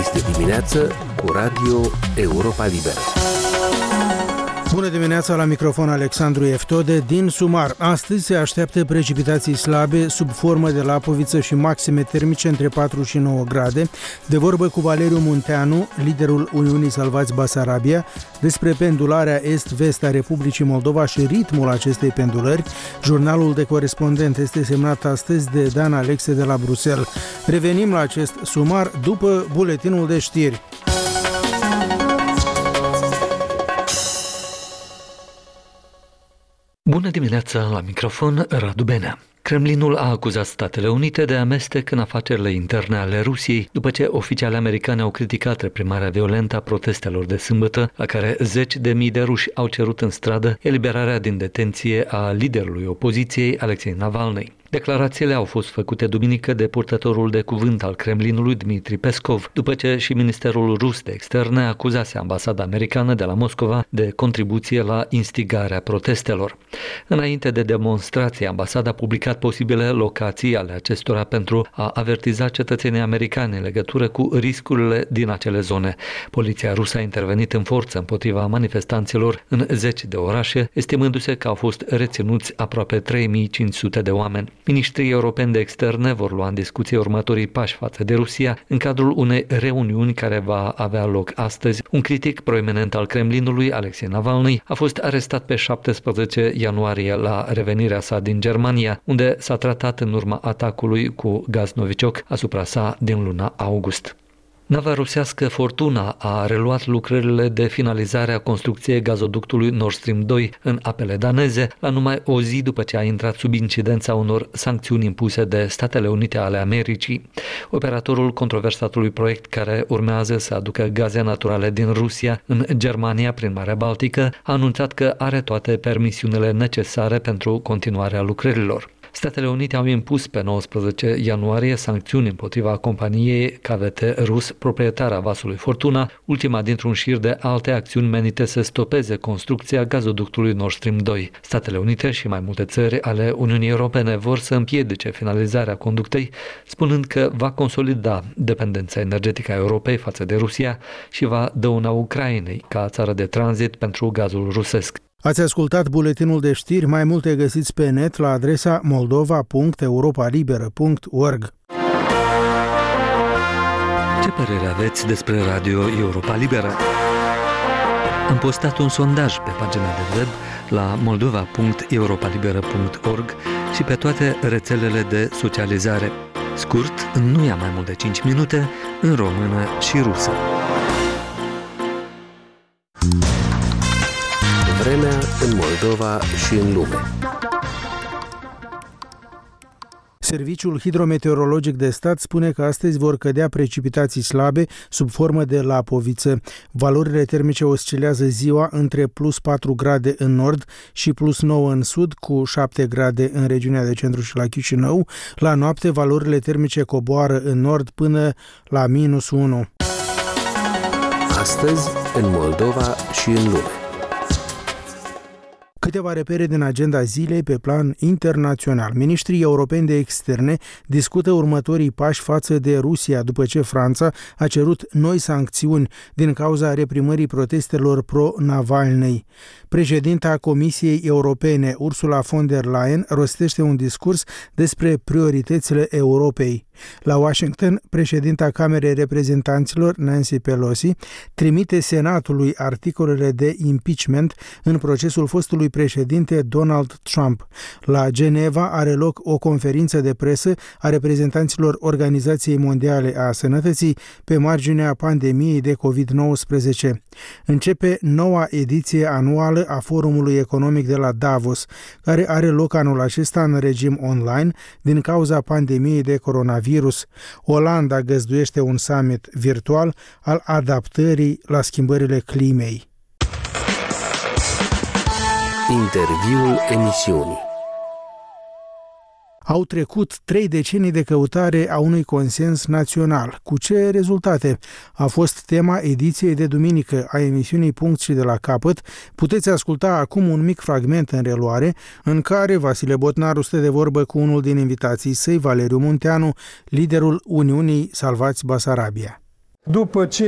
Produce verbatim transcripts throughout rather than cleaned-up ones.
Este dimineață cu Radio Europa Liberă. Bună dimineața, la microfon Alexandru Eftode. Din Sumar, astăzi se așteaptă precipitații slabe sub formă de lapoviță și maxime termice între patru și nouă grade. De vorbă cu Valeriu Munteanu, liderul Uniunii Salvați Basarabia, despre pendularea est-vest a Republicii Moldova și ritmul acestei pendulări. Jurnalul de corespondent este semnat astăzi de Dan Alexe de la Bruxelles. Revenim la acest sumar după buletinul de știri. Bună dimineața, la microfon Radu Benea. Kremlinul a acuzat Statele Unite de amestec în afacerile interne ale Rusiei, după ce oficiali americani au criticat reprimarea violentă a protestelor de sâmbătă, la care zeci de mii de ruși au cerut în stradă eliberarea din detenție a liderului opoziției, Alexei Navalny. Declarațiile au fost făcute duminică de purtătorul de cuvânt al Kremlinului, Dmitri Peskov, după ce și Ministerul Rus de Externe acuzase ambasada americană de la Moscova de contribuție la instigarea protestelor. Înainte de demonstrație, ambasada a publicat posibile locații ale acestora pentru a avertiza cetățenii americani în legătură cu riscurile din acele zone. Poliția rusă a intervenit în forță împotriva manifestanților în zeci de orașe, estimându-se că au fost reținuți aproape trei mii cinci sute de oameni. Ministrii europeni de externe vor lua în discuție următorii pași față de Rusia în cadrul unei reuniuni care va avea loc astăzi. Un critic proeminent al Kremlinului, Alexei Navalny, a fost arestat pe șaptesprezece ianuarie la revenirea sa din Germania, unde s-a tratat în urma atacului cu gaz novicioc asupra sa din luna august. Nava rusească Fortuna a reluat lucrările de finalizare a construcției gazoductului Nord Stream doi în apele daneze, la numai o zi după ce a intrat sub incidența unor sancțiuni impuse de Statele Unite ale Americii. Operatorul controversatului proiect, care urmează să aducă gaze naturale din Rusia în Germania prin Marea Baltică, a anunțat că are toate permisiunile necesare pentru continuarea lucrărilor. Statele Unite au impus pe nouăsprezece ianuarie sancțiuni împotriva companiei K V T rus, proprietară a vasului Fortuna, ultima dintr-un șir de alte acțiuni menite să stopeze construcția gazoductului Nord Stream doi. Statele Unite și mai multe țări ale Uniunii Europene vor să împiedice finalizarea conductei, spunând că va consolida dependența energetică a Europei față de Rusia și va dăuna Ucrainei ca țară de tranzit pentru gazul rusesc. Ați ascultat buletinul de știri, mai multe găsiți pe net la adresa moldova punct europa liberă punct org. Ce părere aveți despre Radio Europa Liberă? Am postat un sondaj pe pagina de web la moldova punct europa liberă punct org și pe toate rețelele de socializare. Scurt, nu ia mai mult de cinci minute, în română și rusă. Vremea în Moldova și în lume. Serviciul Hidrometeorologic de Stat spune că astăzi vor cădea precipitații slabe sub formă de lapoviță. Valorile termice oscilează ziua între plus patru grade în nord și plus nouă în sud, cu șapte grade în regiunea de centru și la Chișinău. La noapte, valorile termice coboară în nord până la minus unu. Astăzi, în Moldova și în lume. Câteva repere din agenda zilei pe plan internațional. Ministrii europeni de externe discută următorii pași față de Rusia după ce Franța a cerut noi sancțiuni din cauza reprimării protestelor pro-Navalny. Președinta Comisiei Europene, Ursula von der Leyen, rostește un discurs despre prioritățile Europei. La Washington, președinta Camerei Reprezentanților, Nancy Pelosi, trimite Senatului articolele de impeachment în procesul fostului președinte Donald Trump. La Geneva are loc o conferință de presă a reprezentanților Organizației Mondiale a Sănătății pe marginea pandemiei de covid nouăsprezece. Începe noua ediție anuală a Forumului Economic de la Davos, care are loc anul acesta în regim online din cauza pandemiei de coronavirus. Olanda găzduiește un summit virtual al adaptării la schimbările climei. Interviul emisiunii. Au trecut trei decenii de căutare a unui consens național. Cu ce rezultate? A fost tema ediției de duminică a emisiunii Punct și de la capăt. Puteți asculta acum un mic fragment în reluare, în care Vasile Botnaru stă de vorbă cu unul din invitații săi, Valeriu Munteanu, liderul Uniunii Salvați Basarabia. După ce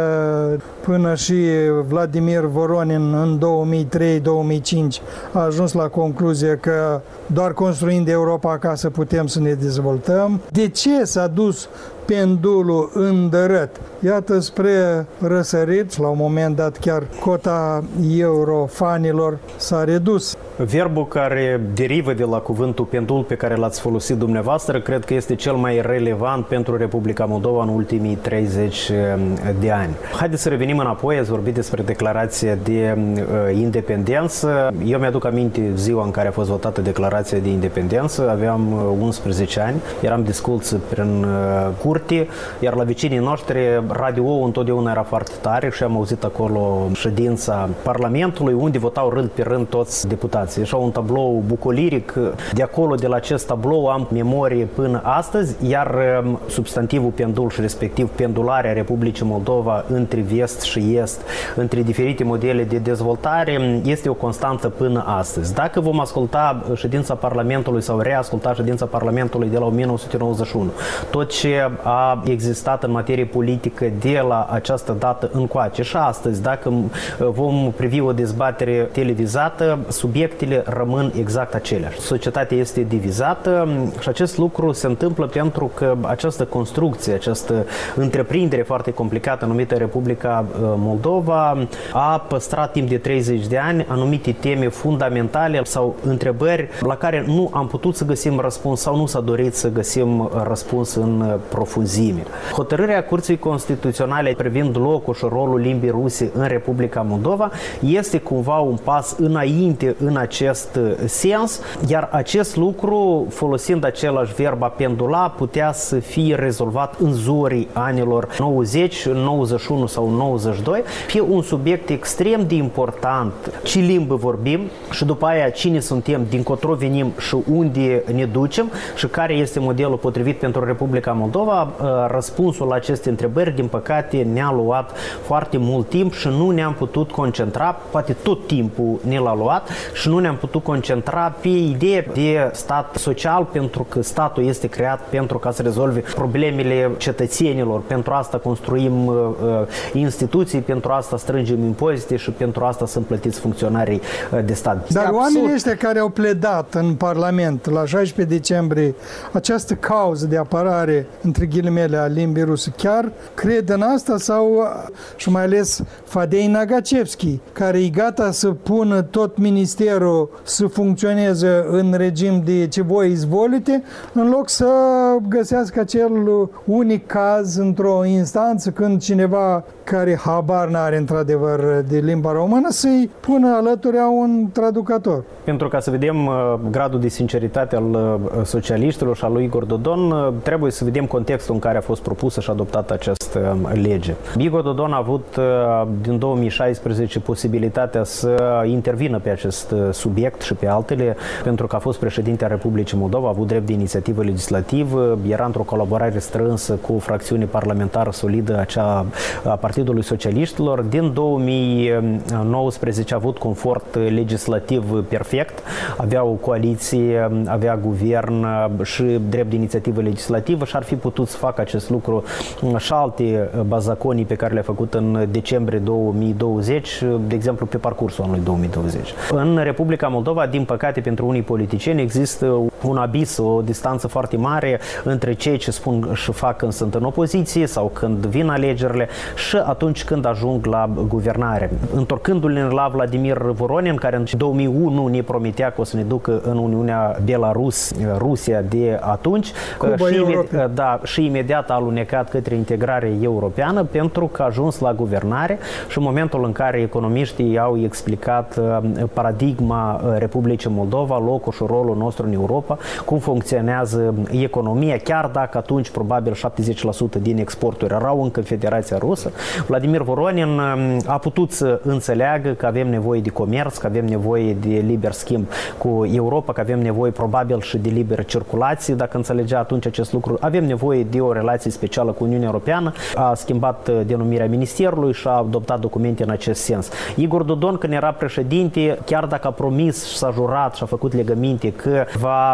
până și Vladimir Voronin în două mii trei două mii cinci a ajuns la concluzie că doar construind Europa acasă putem să ne dezvoltăm, de ce s-a dus pendulul îndărât? Iată spre răsărit, la un moment dat chiar cota eurofanilor s-a redus. Verbul care derivă de la cuvântul pendul pe care l-ați folosit dumneavoastră, cred că este cel mai relevant pentru Republica Moldova în ultimii treizeci de ani. Haideți să revenim înapoi, ați vorbit despre declarația de uh, independență. Eu mi-aduc aminte ziua în care a fost votată declarația de independență, aveam unsprezece ani, eram discuți prin uh, curte, iar la vecinii noștri radio-ul întotdeauna era foarte tare și am auzit acolo ședința Parlamentului, unde votau rând pe rând toți deputații. Așa un tablou bucoliric. De acolo, de la acest tablou, am memorie până astăzi, iar substantivul pendul și respectiv pendularea Republicii Moldova între vest și est, între diferite modele de dezvoltare, este o constantă până astăzi. Dacă vom asculta ședința Parlamentului sau reasculta ședința Parlamentului de la o mie nouă sute nouăzeci și unu, tot ce a existat în materie politică de la această dată încoace și astăzi, dacă vom privi o dezbatere televizată, subiectele rămân exact aceleași. Societatea este divizată și acest lucru se întâmplă pentru că această construcție, această întreprindere foarte complicată numită Republica Moldova a păstrat timp de treizeci de ani anumite teme fundamentale sau întrebări la care nu am putut să găsim răspuns sau nu s-a dorit să găsim răspuns în profunzime. Hotărârea Curții Constituționale privind locul și rolul limbii ruse în Republica Moldova este cumva un pas înainte în acest sens, iar acest lucru, folosind același verb a pendula, putea să fie rezolvat în zorii anilor nouăzeci, nouăzeci și unu sau nouăzeci și doi pe un subiect extrem de important. Ce limbă vorbim și după aia cine suntem, dincotro venim și unde ne ducem și care este modelul potrivit pentru Republica Moldova. Răspunsul la aceste întrebări, din păcate, ne-a luat foarte mult timp și nu ne-am putut concentra, poate tot timpul ne l-a luat și nu ne-am putut concentra pe ideea de stat social, pentru că statul este creat pentru ca să rezolve problemele cetățenilor. Pentru asta construim uh, instituții, pentru asta strângem impozite și pentru asta sunt plătiți funcționarii uh, de stat. Dar oamenii ăștia care au pledat în Parlament la șaisprezece decembrie această cauză de apărare, între ghilimele, a limbii ruse, chiar cred în asta sau, și mai ales Fadei Nagacevski, care e gata să pună tot ministerul să funcționeze în regim de ce voi izvolite, în loc să găsească acel unic caz într-o instanță când cineva care habar n-are într-adevăr de limba română să-i pună alături a un traducător. Pentru ca să vedem uh, gradul de sinceritate al uh, socialiștilor și al lui Igor Dodon, uh, trebuie să vedem contextul în care a fost propusă și adoptată această uh, lege. Igor Dodon a avut uh, din două mii șaisprezece posibilitatea să intervină pe acest uh, subiect și pe altele, pentru că a fost președinte a Republicii Moldova, a avut drept de inițiativă legislativă, era într-o colaborare strânsă cu o fracțiune parlamentară solidă, acea a Partidului Socialiștilor. Din două mii nouăsprezece a avut confort legislativ perfect, avea o coaliție, avea guvern și drept de inițiativă legislativă și ar fi putut să facă acest lucru și alte bazaconii pe care le-a făcut în decembrie două mii douăzeci, de exemplu pe parcursul anului două mii douăzeci. În Republica Moldova, din păcate pentru unii politicieni, există un abis, o distanță foarte mare între cei ce spun și fac când sunt în opoziție sau când vin alegerile și atunci când ajung la guvernare. Întorcându-ne la Vladimir Voronin, care în două mii unu ne promitea că o să ne ducă în Uniunea Belarus, Rusia de atunci, și, imedi- da, și imediat a alunecat către integrare europeană pentru că a ajuns la guvernare și în momentul în care economiștii au explicat paradigma Republicii Moldova, locul și rolul nostru în Europa, cum funcționează economia, chiar dacă atunci probabil șaptezeci la sută din exporturi erau încă în Federația Rusă, Vladimir Voronin a putut să înțeleagă că avem nevoie de comerț, că avem nevoie de liber schimb cu Europa, că avem nevoie probabil și de liberă circulație, dacă înțelegea atunci acest lucru. Avem nevoie de o relație specială cu Uniunea Europeană, a schimbat denumirea ministerului și a adoptat documente în acest sens. Igor Dodon, când era președinte, chiar dacă a promis și s-a jurat și a făcut legăminte că va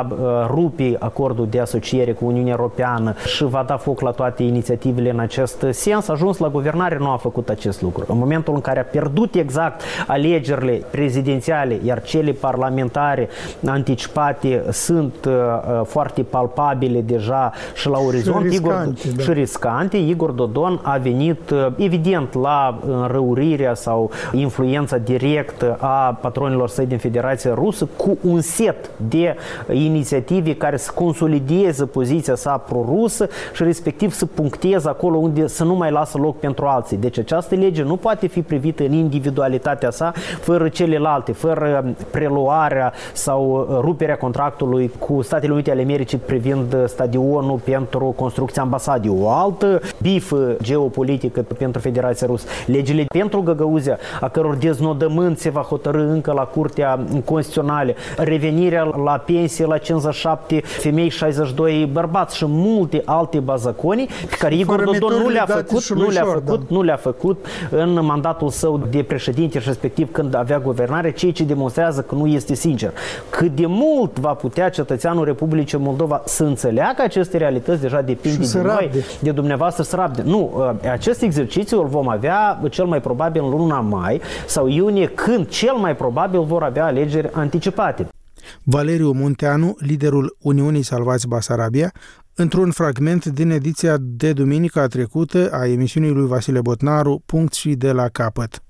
va rupe acordul de asociere cu Uniunea Europeană și va da foc la toate inițiativele în acest sens. A ajuns la guvernare, nu a făcut acest lucru. În momentul în care a pierdut exact alegerile prezidențiale, iar cele parlamentare anticipate sunt uh, foarte palpabile deja și la orizont, și riscante, Igor, da. și riscante, Igor Dodon a venit uh, evident la înrăurirea sau influența directă a patronilor săi din Federația Rusă cu un set de inițiative care să consolideze poziția sa pro-rusă și respectiv să puncteze acolo unde să nu mai lasă loc pentru alții. Deci această lege nu poate fi privită în individualitatea sa fără celelalte, fără preluarea sau ruperea contractului cu Statele Unite ale Americii privind stadionul pentru construcția ambasadei. O altă bifă geopolitică pentru Federația Rusă. Legile pentru Găgăuzia, a căror deznodământ se va hotărî încă la Curtea Constituțională, revenirea la pensie la cincizeci și șapte femei, șaizeci și doi bărbați și multe alte bazaconii pe care Igor Dodon nu le-a făcut, nu le-a făcut, nu le-a făcut în mandatul său de președinte și respectiv când avea guvernare, ceea ce demonstrează că nu este sincer. Cât de mult va putea cetățeanul Republicii Moldova să înțeleagă aceste realități, deja depinde de noi, de dumneavoastră să rabde. Nu, acest exercițiu îl vom avea cel mai probabil în luna mai sau iunie, când cel mai probabil vor avea alegeri anticipate. Valeriu Munteanu, liderul Uniunii Salvați Basarabia, într-un fragment din ediția de duminica trecută a emisiunii lui Vasile Botnaru, Punct și de la capăt.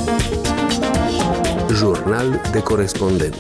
Jurnal de corespondent.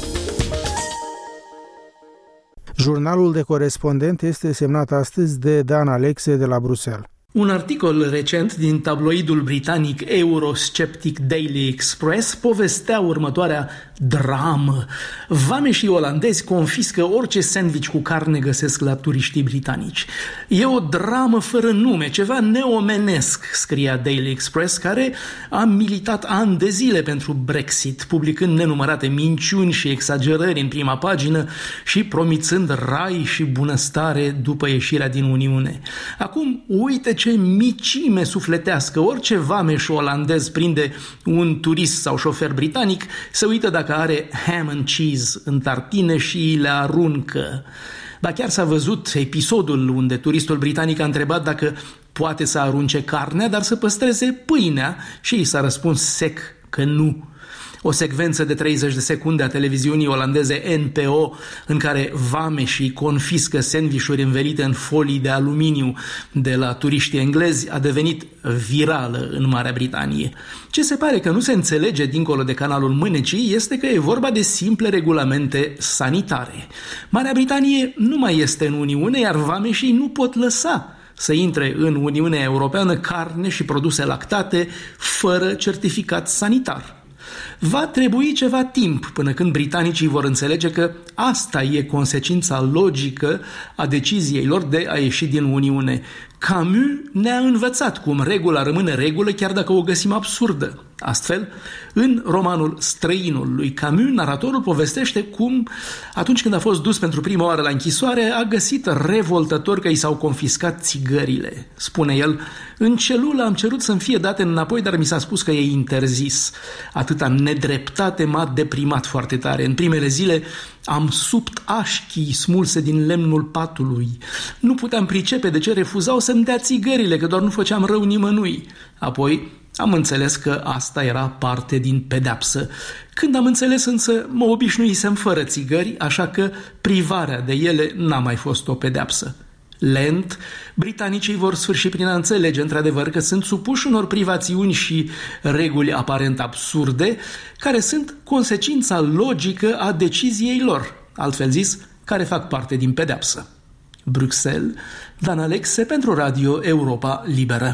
Jurnalul de corespondent este semnat astăzi de Dan Alexe de la Bruxelles. Un articol recent din tabloidul britanic Eurosceptic Daily Express povestea următoarea dramă. Vameșii olandezi confiscă orice sandwich cu carne găsesc la turiștii britanici. E o dramă fără nume, ceva neomenesc, scria Daily Express, care a militat ani de zile pentru Brexit, publicând nenumărate minciuni și exagerări în prima pagină și promițând rai și bunăstare după ieșirea din Uniune. Acum, uite ce micime sufletească. Orice vameș olandez prinde un turist sau șofer britanic, se uită dacă are ham and cheese în tartine și le aruncă. Ba chiar s-a văzut episodul unde turistul britanic a întrebat dacă poate să arunce carnea, dar să păstreze pâinea și i s-a răspuns sec că nu. O secvență de treizeci de secunde a televiziunii olandeze N P O în care vameșii confiscă sandvișuri învelite în folii de aluminiu de la turiștii englezi a devenit virală în Marea Britanie. Ce se pare că nu se înțelege dincolo de canalul mânecii este că e vorba de simple regulamente sanitare. Marea Britanie nu mai este în Uniune, iar vameșii nu pot lăsa să intre în Uniunea Europeană carne și produse lactate fără certificat sanitar. Va trebui ceva timp până când britanicii vor înțelege că asta e consecința logică a deciziei lor de a ieși din Uniune. Camus ne-a învățat cum regula rămâne regulă chiar dacă o găsim absurdă. Astfel, în romanul Străinul lui Camus, naratorul povestește cum, atunci când a fost dus pentru prima oară la închisoare, a găsit revoltător că i s-au confiscat țigările. Spune el, în celulă am cerut să-mi fie date înapoi, dar mi s-a spus că e interzis. Atâta nedreptate m-a deprimat foarte tare. În primele zile am subt așchii smulse din lemnul patului. Nu puteam pricepe de ce refuzau să-mi dea țigările, că doar nu făceam rău nimănui. Apoi am înțeles că asta era parte din pedeapsă. Când am înțeles însă, mă obișnuisem fără țigări, așa că privarea de ele n-a mai fost o pedeapsă. Lent, britanicii vor sfârși prin a înțelege într-adevăr că sunt supuși unor privațiuni și reguli aparent absurde, care sunt consecința logică a deciziei lor, altfel zis, care fac parte din pedeapsă. Bruxelles, Dan Alexe pentru Radio Europa Liberă.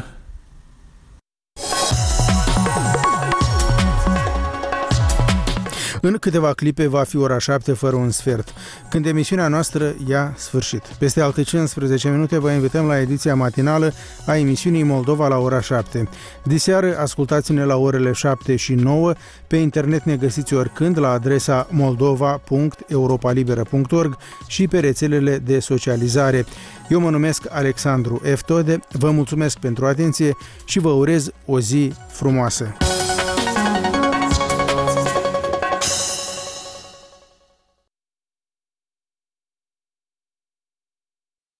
În câteva clipe va fi ora șapte fără un sfert, când emisiunea noastră ia sfârșit. Peste alte cincisprezece minute vă invităm la ediția matinală a emisiunii Moldova la ora șapte. Diseară ascultați-ne la orele șapte și nouă, pe internet ne găsiți oricând la adresa moldova punct europa liberă punct org și pe rețelele de socializare. Eu mă numesc Alexandru Eftode, vă mulțumesc pentru atenție și vă urez o zi frumoasă.